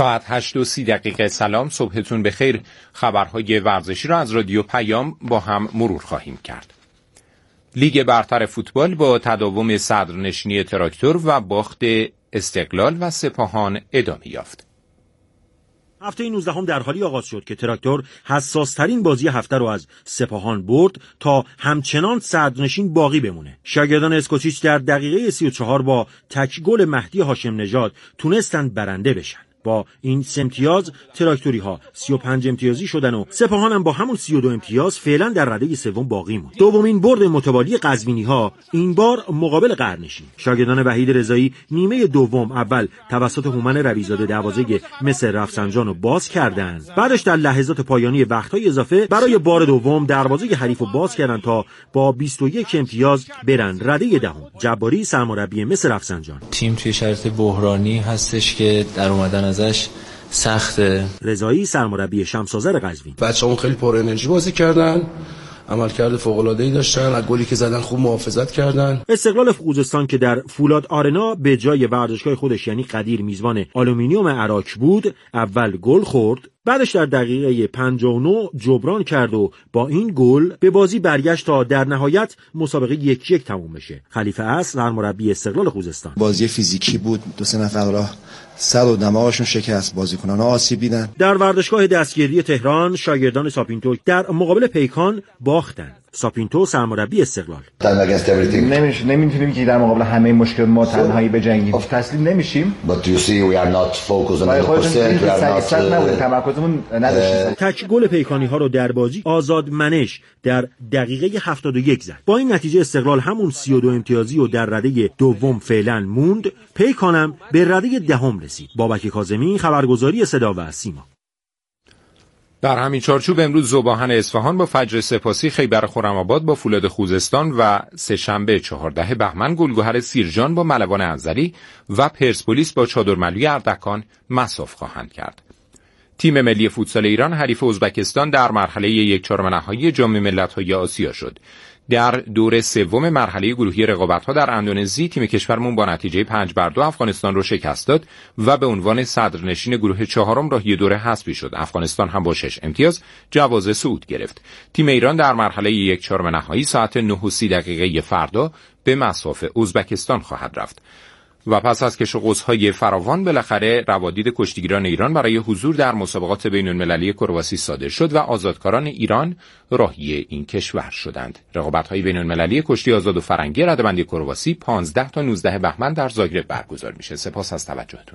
ساعت 8:30 سلام، صبحتون بخیر. خبرهای ورزشی را از رادیو پیام با هم مرور خواهیم کرد. لیگ برتر فوتبال با تداوم صدرنشینی تراکتور و باخت استقلال و سپاهان ادامه یافت. هفته 19 در حالی آغاز شد که تراکتور حساس‌ترین بازی هفته رو از سپاهان برد تا همچنان صدرنشین باقی بمونه. شاگردان اسکوچیچ در دقیقه 34 با تک گل مهدی هاشم نژاد تونستند برنده بشن. با این 3 امتیاز تراکتوری ها 35 امتیازی شدن و سپاهان هم با همون 32 امتیاز فعلا در رده سوم باقی موند. دومین برد متوالی قزوینی ها این بار مقابل قرنشین. شاگردان وحید رضایی نیمه دوم اول توسط هومن رویزاده دروازه مصر رفسنجان رو باز کردند. بعدش در لحظات پایانی وقت‌های اضافه برای بار دوم دروازه حریف رو باز کردند تا با 21 امتیاز برن رده دهم. جباری سرمربی مصر رفسنجان: تیم توی شرایط بحرانی هستش که در اومدن ازش سخته. رضایی سرمربی شمس‌آذر قزوین: بچه‌ها خیلی پر انرژی بازی کردن، عملکرد فوق‌العاده‌ای داشتن، از گلی که زدن خوب محافظت کردن. استقلال خوزستان که در فولاد آرنا به جای ورزشگاه خودش یعنی قدیر میزبان آلومینیوم عراق بود، اول گل خورد، بعدش در دقیقه 59 جبران کرد و با این گل به بازی برگشت تا در نهایت مسابقه 1-1 تموم بشه. خلیفه اصل سرمربی استقلال خوزستان: بازی فیزیکی بود، 2-3 نفر راه سر و دماغشون شکست، بازیکنان آسیب دیدن. در ورزشگاه دستگیری تهران شاگردان ساپینتو در مقابل پیکان باختند. ساپینتو سرمربی استقلال: نمیتونیم که در مقابل همه مشکل ما تنهایی بجنگیم. تسلیم نمیشیم. تمرکزمون نداشتیم. تک گل پیکانی ها رو در بازی آزاد منش در دقیقه 71 زد. با این نتیجه استقلال همون 32 امتیازی و در رده دوم فعلا موند. پیکانم به رده دهم رسید. بابک کاظمی، خبرگزاری صدا و سیما. در همین چارچوب امروز ذوباهن اصفهان با فجر سپاسی خیبر خرم‌آباد با فولاد خوزستان و سه‌شنبه 14 بهمن گلگهر سیرجان با ملوان انزلی و پرسپولیس با چادرملوی اردکان مصاف خواهند کرد. تیم ملی فوتسال ایران حریف ازبکستان در مرحله 1/4 نهایی جام ملت‌های آسیا شد. در دور سوم مرحله گروهی رقابت‌ها در اندونزی تیم کشورمون با نتیجه 5-2 افغانستان رو شکست داد و به عنوان صدرنشین گروه چهارم راهی دوره حذفی شد. افغانستان هم با 6 امتیاز جواز صعود گرفت. تیم ایران در مرحله 1/4 نهایی ساعت 9:30 فردا به مصاف ازبکستان خواهد رفت. و پس از کش و قوس‌های فراوان بالاخره روادید کشتیگیران ایران برای حضور در مسابقات بین‌المللی کرواسی صادر شد و آزادکاران ایران راهی این کشور شدند. رقابت‌های بین‌المللی کشتی آزاد و فرنگی رده‌بندی کرواسی 15 تا 19 بهمن در زاگرب برگزار میشه. سپاس از توجهتون.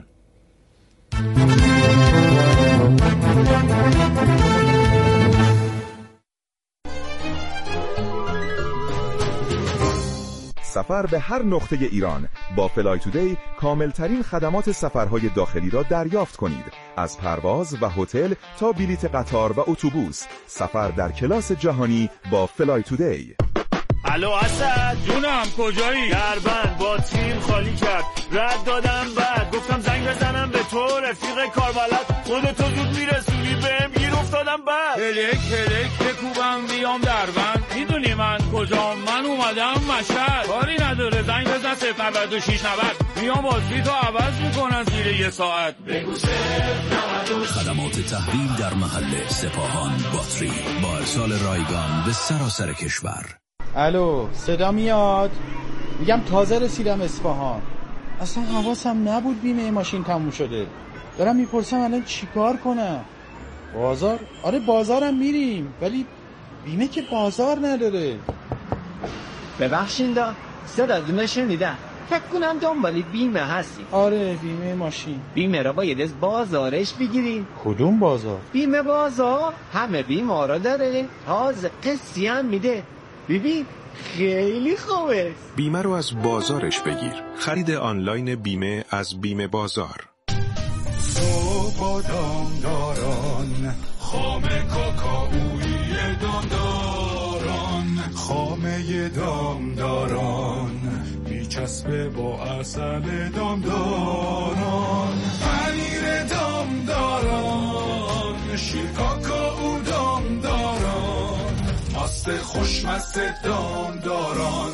سفر به هر نقطه ایران با فلای تودی کاملترین خدمات سفرهای داخلی را دریافت کنید. از پرواز و هتل تا بلیت قطار و اتوبوس، سفر در کلاس جهانی با فلای تودی. الو اسد جونم، کجایی؟ دربند با تیم خالی کرد، رد دادم بعد گفتم زنگ بزنم به تو رفیق کاربلد، خودتو زود میرسونی بهم گیر افتادم بعد هلک بکوبم بیام دربند، میدونی من کجام؟ من اومدم مشهد، کاری نداره زنگ بزن 09690 میام بازی تو عوض میکنن زیر یه ساعت. بگو 092. خدمات تحویل در محل سپاهان باتری با ارسال رایگان به سراسر کشور. الو صدا میاد؟ میگم تازه رسیدم اصفهان، اصلا حواسم نبود بیمه ماشین تموم شده، دارم میپرسم الان چیکار کنم؟ بازار؟ آره بازارم میریم ولی بیمه که بازار نداره. ببخشین دا صدا دونه شنیدم، فکر کنم دنبالی بیمه هستی. آره بیمه ماشین. بیمه را باید از بازارش بگیریم. کدوم بازار؟ بیمه بازار همه بیمه را داره، تازه قسطی هم میده. ببین خیلی خوبه. بیمه رو از بازارش بگیر. خرید آنلاین بیمه از بیمه بازار. صبح دامداران، خام کاکائویی دامداران، خامه دامداران میچسبه با عسل دامداران، پنیر دامداران، شیر کاکائو دامداران، ماست خوشمست دامداران،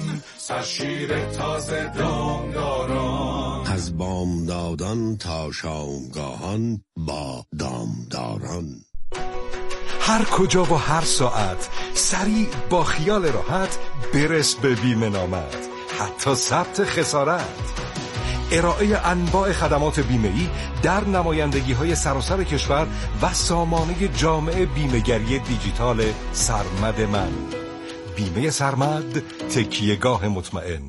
سرشیر تازه دامداران. از بامدادان تا شامگاهان با دامداران. هر کجا و هر ساعت سریع با خیال راحت برس به بیمه نامت، حتی ثبت خسارت. ارائه انواع خدمات بیمه‌ای در نمایندگی‌های سراسر کشور و سامانه جامع بیمه‌گری دیجیتال سرمد من. بیمه سرمد، تکیه‌گاه مطمئن.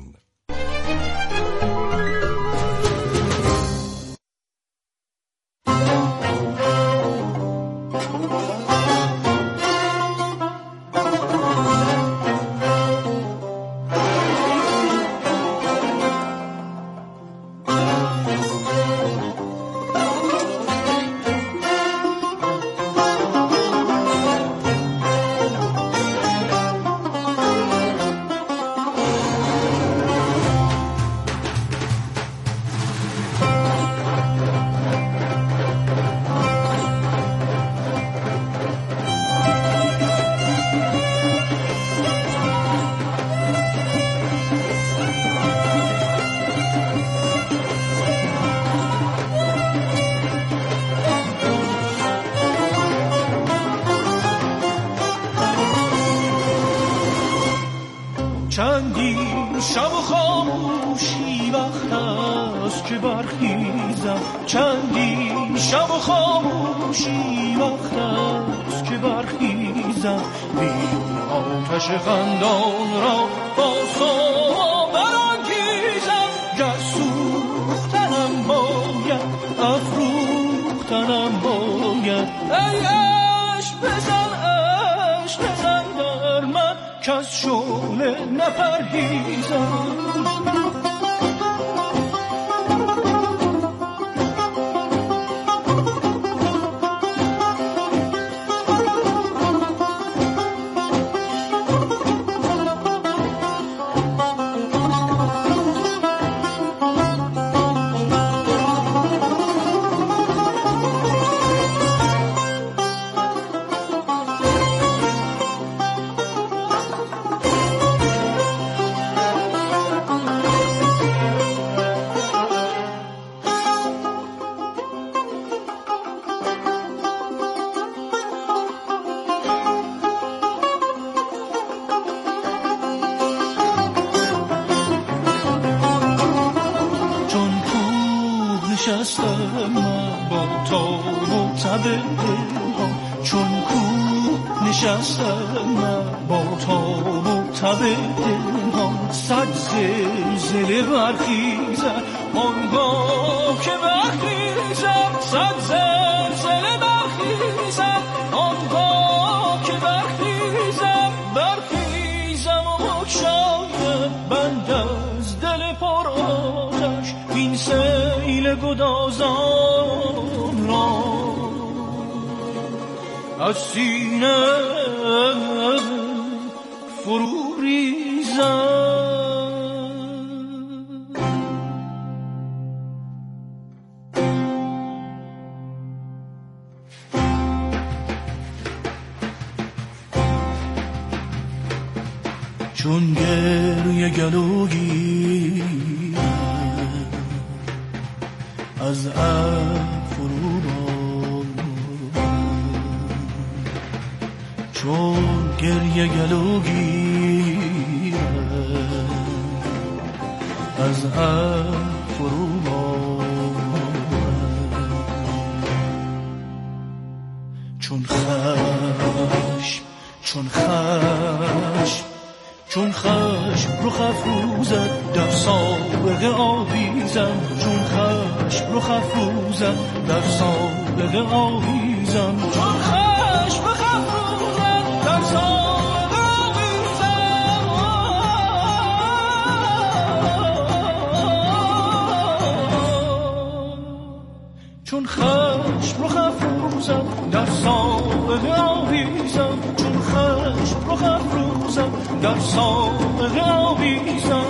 چندین شب و خاموشی وقت است که برخیزم، چندین شب و خاموشی وقت است که برخیزم، بیرون آتش خندان را با سوما برانگیزم. گر سوختنم باید افروختنم باید، ای عشق بزن عشق بزن در من که از شعله نپرهیزم. نشستم من با تاب و تب دلها، چون کوه نشستم من با تاب و تب دلها. صد زلزله برخیزد آنگاه که برخیزم، صد زلزله برخیزد آنگاه که برخیزم. برخیزم و بگشایم بند از دل پر آتش، این سیل گدازان را از سینه فرو ریزم. چون گریه گلوگی از فرو چون گریه گلوگی از فرو چون خشم چون خشم رو خفروزد در سابقه آویزم، چون خشم رو خفروزد در سابقه آویزم، چون خشم رو خفروزد در سابقه آویزم. چون خشم رو خفروزد در سابقه آویزم، چون خشم رو خفروزد در سابقه آویزم.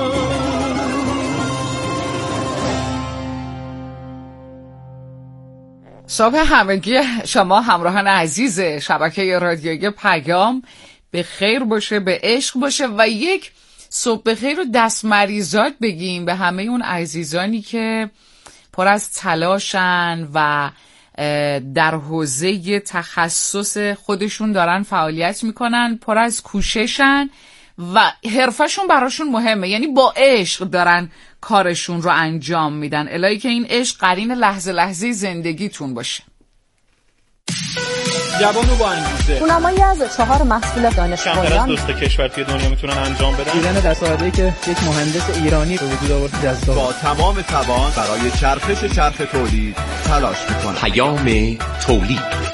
صبح همگی شما همراهان عزیز شبکه رادیویی پیام به خیر باشه، به عشق باشه و یک صبح بخیر و دست مریضات بگیم به همه اون عزیزانی که پر از تلاشن و در حوزه تخصص خودشون دارن فعالیت میکنن، پر از کوششن و حرفشون براشون مهمه، یعنی با عشق دارن کارشون رو انجام میدن. الهی که این عشق قرین لحظه لحظه زندگیتون باشه. جوان رو با انگیزه. اونمایی از 4 محصول دانشگاهیان کمتر از 2 کشور توی دنیا میتونن انجام بدن. دیدن دستاوردی که یک مهندس ایرانی به وجود آورد جذاب. با تمام توان برای چرخش تولید تلاش میکنه. پیام تولید.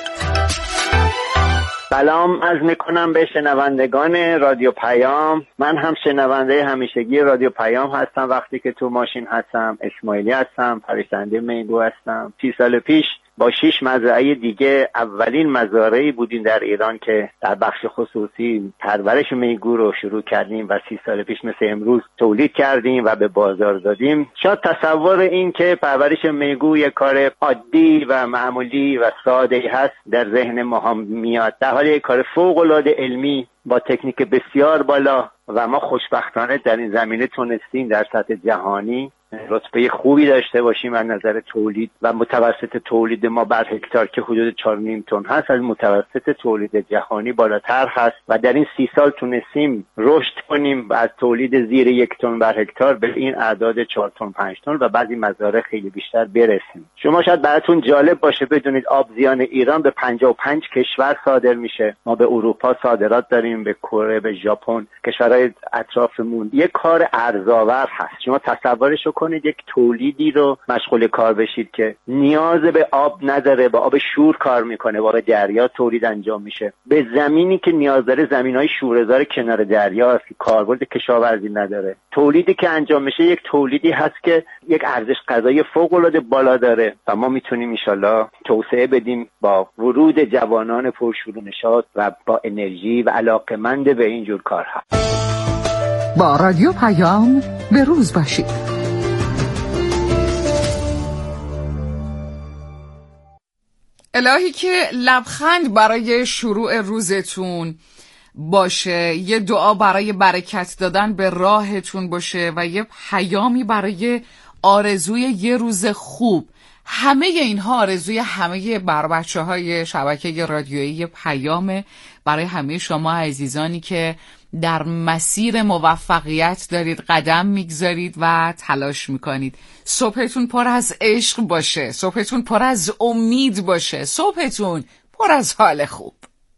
سلام عرض میکنم به شنوندگان رادیو پیام. من هم شنونده همیشگی رادیو پیام هستم. وقتی که تو ماشین هستم اسماعیلی هستم، پریسنده میگو هستم. 30 سال پیش با 6 مزرعه دیگه اولین مزارعی بودیم در ایران که در بخش خصوصی پرورش میگو رو شروع کردیم و 30 سال پیش مثل امروز تولید کردیم و به بازار دادیم. شاید تصور این که پرورش میگو یک کار عادی و معمولی و ساده هست در ذهن ما میاد، در حالی یک کار فوق العاده علمی با تکنیک بسیار بالا و ما خوشبختانه در این زمینه تونستیم در سطح جهانی رتبه خوبی داشته باشیم از نظر تولید و متوسط تولید ما بر هکتار که حدود 4.5 تن هست از متوسط تولید جهانی بالاتر هست و در این 30 سال تونستیم رشد کنیم و از تولید زیر 1 تن بر هکتار به این اعداد 4 تن 5 تن و بعضی مزارع خیلی بیشتر برسیم. شما شاید براتون جالب باشه بدونید آبزیان ایران به 55 کشور صادر میشه. ما به اروپا صادرات داریم، به کره، به ژاپن، کشورهای اطرافمون. یک کار ارزآور هست. شما تصورش کنید یک تولیدی رو مشغول کار بشید که نیاز به آب نداره، با آب شور کار میکنه، با دریا تولید انجام میشه، به زمینی که نیاز داره زمینهای شوره‌زار کنار دریا هست که کاربرد کشاورزی نداره. تولیدی که انجام میشه یک تولیدی هست که یک ارزش غذایی فوق العاده بالا داره و ما میتونیم ان شاءالله توسعه بدیم با ورود جوانان پرشور و نشاط و با انرژی و علاقه‌مند به این جور کارها. با رادیو پیام به روز باشید. الهی که لبخند برای شروع روزتون باشه، یه دعا برای برکت دادن به راهتون باشه و یه پیامی برای آرزوی یه روز خوب. همه اینها آرزوی همه بچه‌های شبکه رادیویی پیامه برای همه شما عزیزانی که در مسیر موفقیت دارید قدم میگذارید و تلاش میکنید. صبحتون پر از عشق باشه، صبحتون پر از امید باشه، صبحتون پر از حال خوب.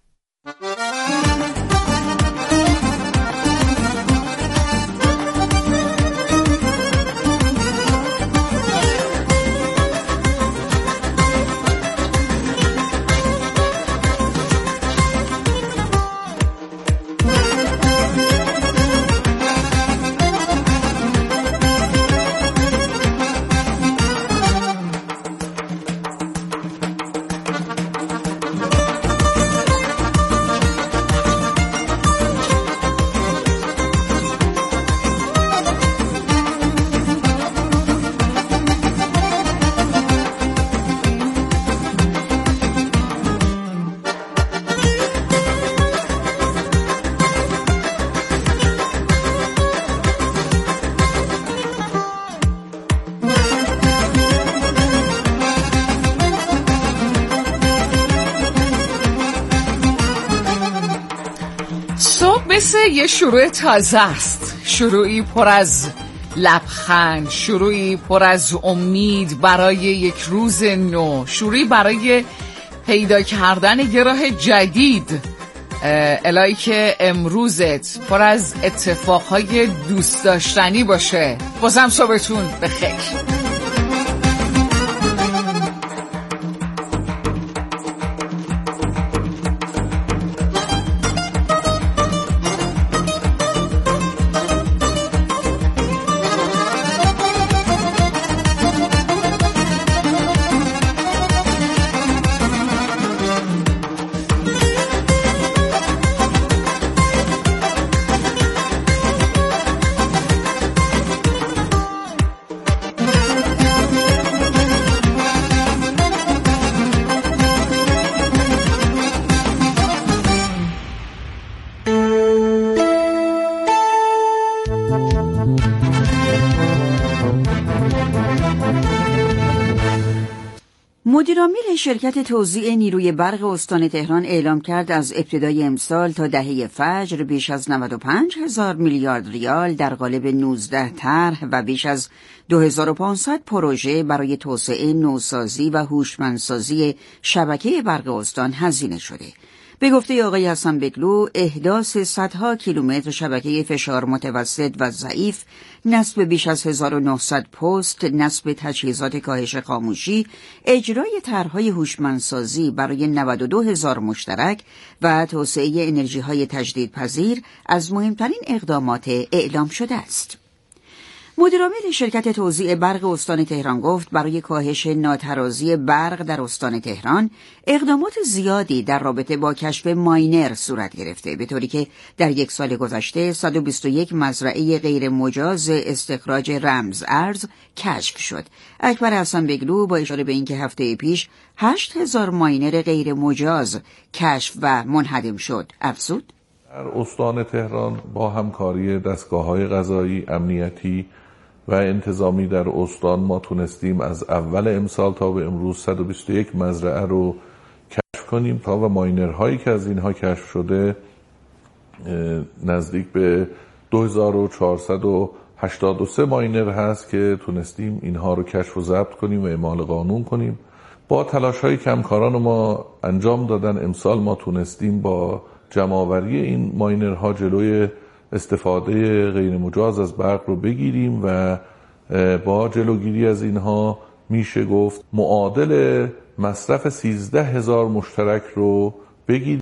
یه شروع تازه است، شروعی پر از لبخند، شروعی پر از امید برای یک روز نو، شروعی برای پیدا کردن یه راه جدید. الهی که امروزت پر از اتفاقهای دوست داشتنی باشه. بازم صبحتون بخیر. مدیرعامل شرکت توزیع نیروی برق استان تهران اعلام کرد از ابتدای امسال تا دهه فجر بیش از 95,000 میلیارد ریال در قالب 19 طرح و بیش از 2500 پروژه برای توسعه، نوسازی و هوشمندسازی شبکه برق استان هزینه شده. به گفته آقای حسن بگلو، احداث صدها کیلومتر شبکه فشار متوسط و ضعیف، نصب بیش از 1900 پست، نصب تجهیزات کاهش خاموشی، اجرای طرح‌های هوشمندسازی برای 92,000 مشترک و توسعه انرژی‌های تجدیدپذیر از مهمترین اقدامات اعلام شده است. مدیرعامل شرکت توزیع برق استان تهران گفت برای کاهش ناترازی برق در استان تهران اقدامات زیادی در رابطه با کشف ماینر صورت گرفته، به طوری که در یک سال گذشته 121 مزرعه غیر مجاز استخراج رمز ارز کشف شد. اکبر حسن بگلو با اشاره به اینکه هفته پیش 8,000 ماینر غیر مجاز کشف و منهدم شد افزود: در استان تهران با همکاری دستگاه‌های قضایی، امنیتی و انتظامی در استان ما تونستیم از اول امسال تا به امروز 121 مزرعه رو کشف کنیم و ماینرهایی که از اینها کشف شده نزدیک به 2483 ماینر هست که تونستیم اینها رو کشف و ضبط کنیم و اعمال قانون کنیم. با تلاش‌های که همکاران ما انجام دادن امسال ما تونستیم با جمع‌آوری این ماینرها جلوی استفاده غیر مجاز از برق رو بگیریم و با جلوگیری از اینها میشه گفت معادل مصرف 13,000 مشترک رو بگیریم.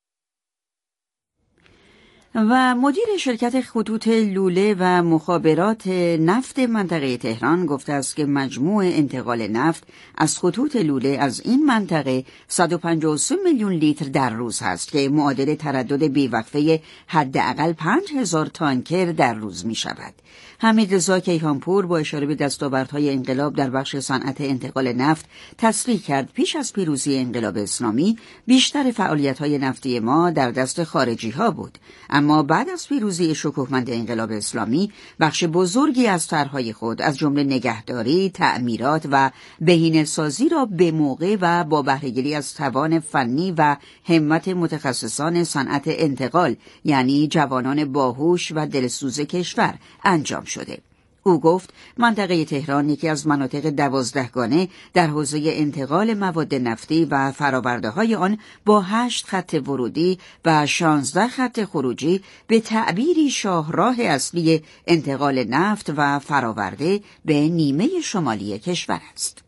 و مدیر شرکت خطوط لوله و مخابرات نفت منطقه تهران گفته است که مجموع انتقال نفت از خطوط لوله از این منطقه 153 میلیون لیتر در روز هست که معادل تردد بیوقفه حداقل 5,000 تانکر در روز می شود. حمیدرضا کیهانپور با اشاره به دستاوردهای انقلاب در بخش صنعت انتقال نفت تصریح کرد پیش از پیروزی انقلاب اسلامی بیشتر فعالیت‌های نفتی ما در دست خارجی‌ها بود، اما بعد از پیروزی شکوهمند انقلاب اسلامی بخش بزرگی از طرح‌های خود از جمله نگهداری، تعمیرات و بهینه‌سازی را به موقع و با بهره‌گیری از توان فنی و همت متخصصان صنعت انتقال یعنی جوانان باهوش و دلسوز کشور انجام شده. او گفت منطقه تهران یکی از مناطق 12گانه در حوزه انتقال مواد نفتی و فرآورده‌های آن با 8 خط ورودی و 16 خط خروجی به تعبیری شاهراه اصلی انتقال نفت و فرآورده به نیمه شمالی کشور است.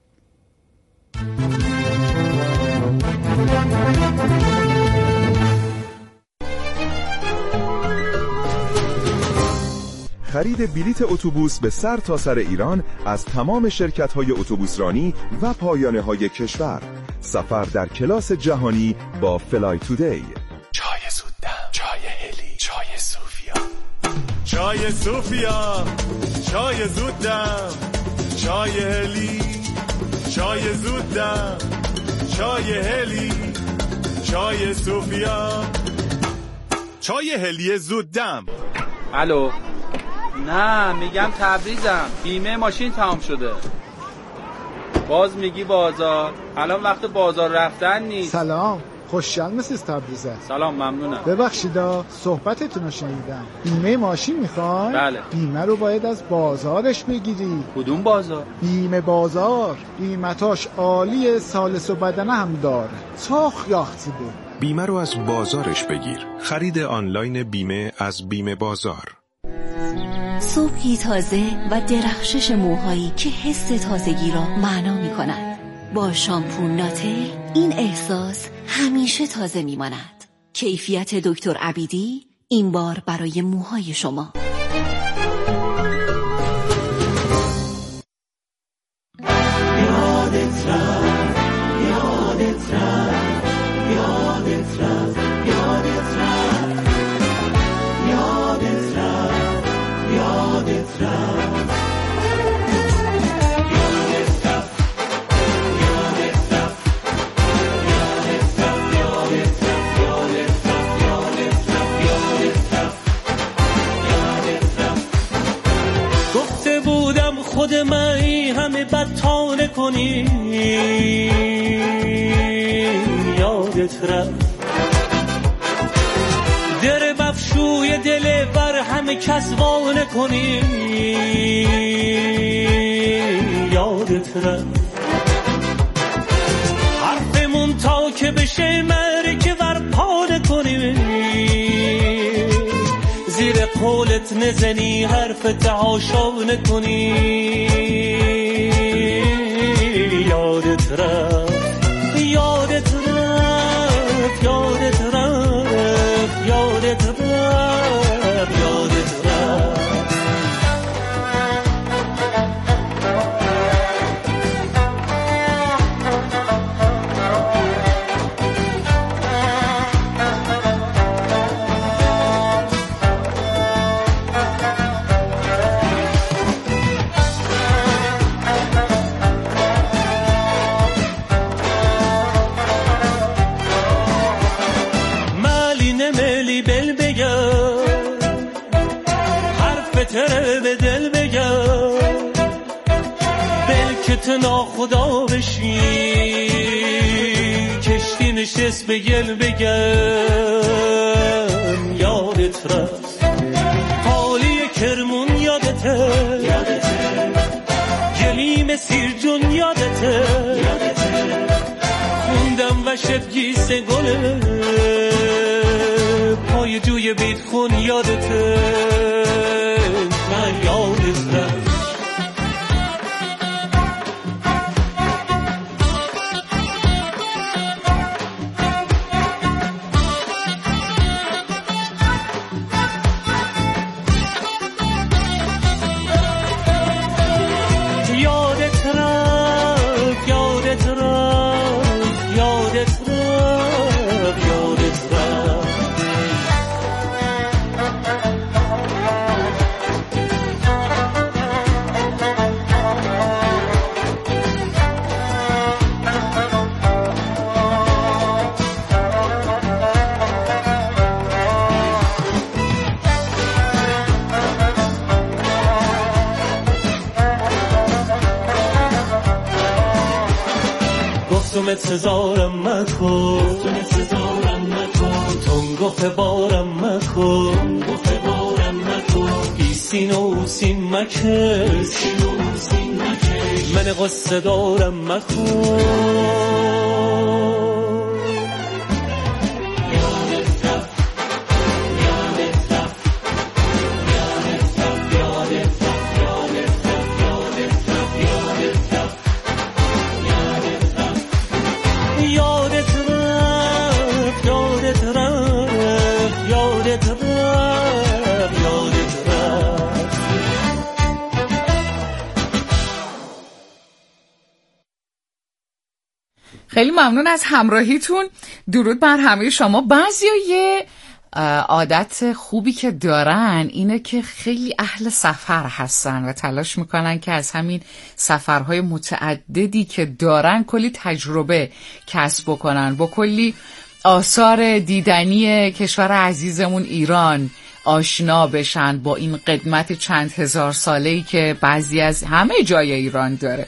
خرید بلیت اتوبوس به سر تا سر ایران از تمام شرکت‌های اتوبوسرانی و پایانه‌های کشور. سفر در کلاس جهانی با فلای تودی. چای زودم، چای هلی، چای صوفیا. چای صوفیا، چای زودم، چای هلی، چای زودم، چای هلی، چای صوفیا. چای هلی زودم. الو، نه میگم تبریزم، بیمه ماشین تمام شده. باز میگی بازار، الان وقت بازار رفتن نیست. سلام، خوشحال مسیز تبریزه. سلام، ممنونم. ببخشیدا صحبتتون رو شنیدم. بیمه ماشین میخوای؟ بله. بیمه رو باید از بازارش بگیری. کدوم بازار؟ بیمه بازار، قیمتاش عالیه، سالس و بدنه هم داره. چاخ یاختی بود. بیمه رو از بازارش بگیر. خرید آنلاین بیمه از بیمه بازار. صبحی تازه و درخشش موهایی که حس تازگی را معنا می کند. با شامپو ناتل این احساس همیشه تازه می ماند. کیفیت دکتر عبیدی این بار برای موهای شما. یادت رفت، یادت رفت، یادت رفت، یادت رفت، یادت رفت، یادت رفت. گفته بودم خود من همه بد تا نکنی، یادت رفت. در بفشوی دل بر همه کس وانه کنی یادت رفت. حرفمون تا که بشه مرکه ور پانه کنی زیر قولت نزنی حرف تهاشانه کنی یادت رفت. یادت رفت یادت رفت یادت رفت یادت رفت. ناخدا بشی کشتی نشست به گل بگم یادت رفت. حالی کرمون یادته گلیم سیر جون یادته خوندم و شبگیس گله پای جوی بیت خون یادته من یادت رفت. سزارم مکن تنگخ بارم مکن بیسین و سین مکش من قصه دارم مکن. خیلی ممنون از همراهیتون. درود بر همه شما. بعضیا یه عادت خوبی که دارن اینه که خیلی اهل سفر هستن و تلاش میکنن که از همین سفرهای متعددی که دارن کلی تجربه کسب بکنن، با کلی آثار دیدنی کشور عزیزمون ایران آشنا بشن، با این قدمت چند هزار ساله‌ای که بعضی از همه جای ایران داره.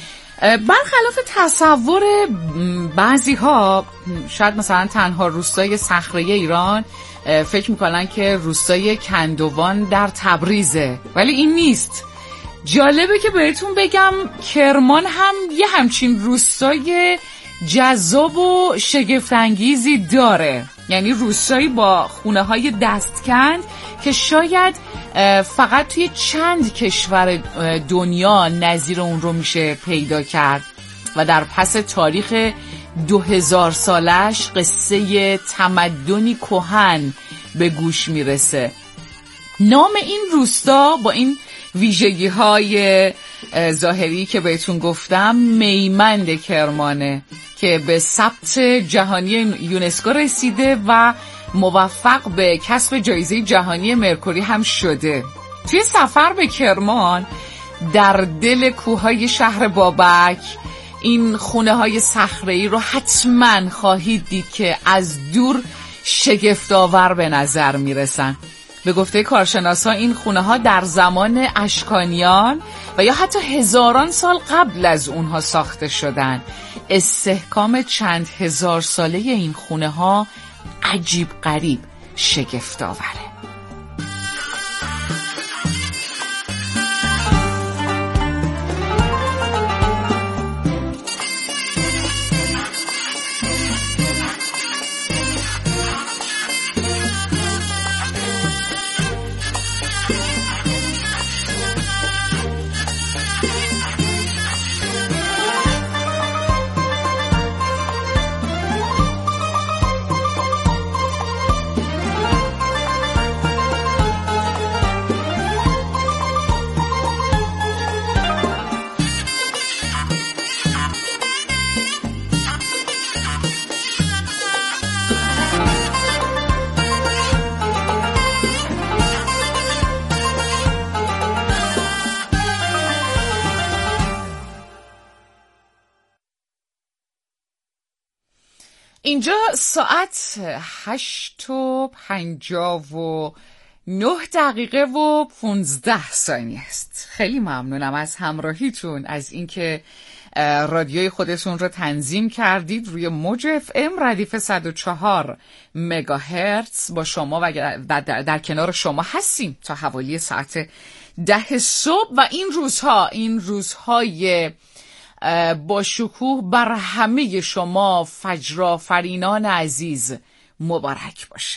برخلاف تصور بعضی ها، شاید مثلا تنها روستای صخره ایران فکر میکنن که روستای کندوان در تبریزه، ولی این نیست. جالبه که بهتون بگم کرمان هم یه همچین روستای جذاب و شگفت‌انگیزی داره، یعنی روستایی با خونه های دستکند که شاید فقط توی چند کشور دنیا نظیر اون رو میشه پیدا کرد و در پس تاریخ 2000 سالش قصه تمدنی کهن به گوش میرسه. نام این روستا با این ویژگی های ظاهری که بهتون گفتم میمند کرمانه که به ثبت جهانی یونسکو رسیده و موفق به کسب جایزه جهانی مرکوری هم شده. توی سفر به کرمان در دل کوههای شهر بابک این خونه های صخره‌ای رو حتما خواهید دید که از دور شگفت‌آور به نظر میرسن. به گفته کارشناسا این خونه ها در زمان اشکانیان و یا حتی هزاران سال قبل از اونها ساخته شدن. استحکام چند هزار ساله این خونه ها عجیب غریب شگفت آوره. اینجا ساعت 8:59 و 15 ثانیه است. خیلی ممنونم از همراهیتون، از اینکه رادیوی خودتون رو تنظیم کردید روی موج FM ردیف 104 مگاهرتز. با شما و در کنار شما هستیم تا حوالی ساعت 10 صبح و این روزهای با شکوه بر همه شما فجرآفرینان عزیز مبارک باشه.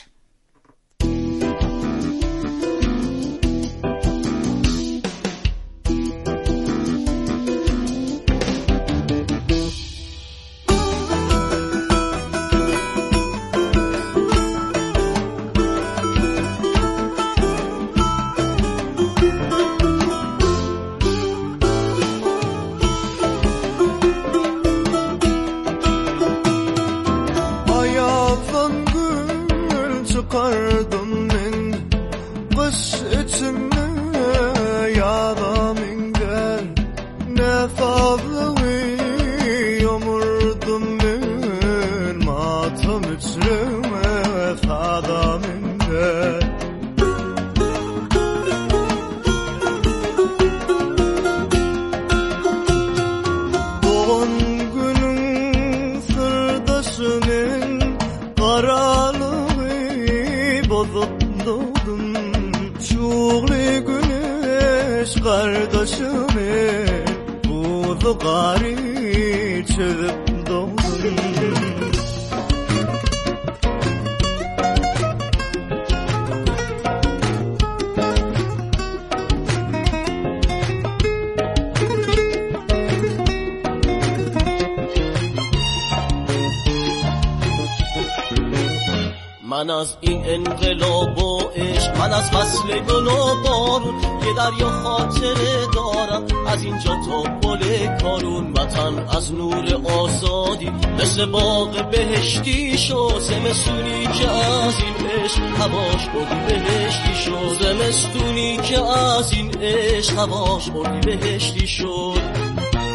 من از این انقلاب و عشق، من از فصل گل و بارون یه دریا خاطره دارم، از اینجا تا پل کارون. وطن از نور آزادی مثل باغ بهشتی شد، زمستونی که از این عشق هواش بردی بهشتی شد، زمستونی که از این عشق هواش بردی بهشتی شد.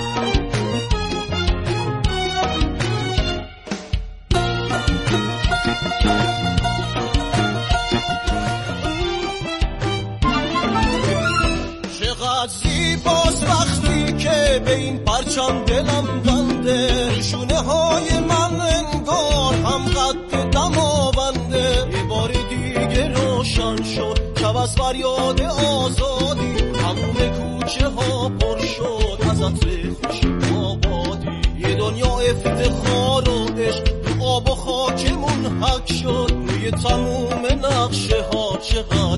به این پرچم دلم بنده، نشونه های من انگار هم قد دماونده. یه بار دیگه روشن شد شب از فریاد آزادی، تموم کوچه ها پر شد از عطر خوش آبادی. یه دنیا افتخار و عشق تو آب و خاک منحک شد، روی تموم نقشه ها چقدر